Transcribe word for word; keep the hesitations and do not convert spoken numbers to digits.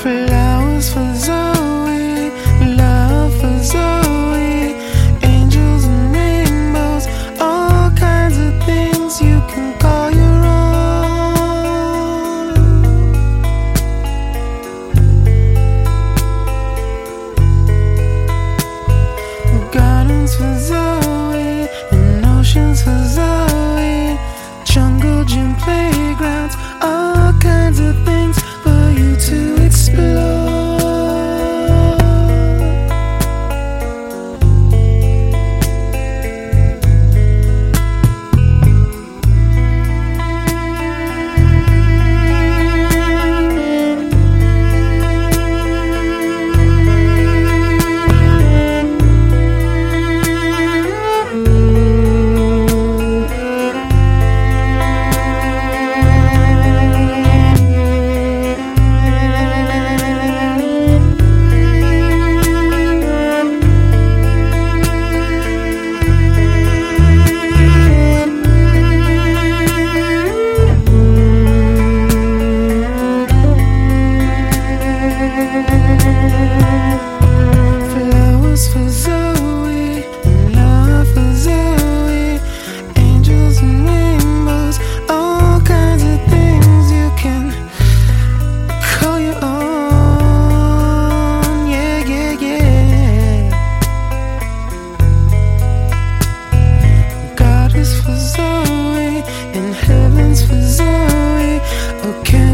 Flowers for Zoe, love for Zoe, angels and rainbows, all kinds of things you can call your own. Gardens for Zoe, and oceans for Zoe, jungle gym playgrounds, all kinds of things for you to explore. Flowers for Zoe, love for Zoe, angels and rainbows, all kinds of things you can call your own. Yeah, yeah, yeah. God is for Zoe, and heaven's for Zoe. Okay.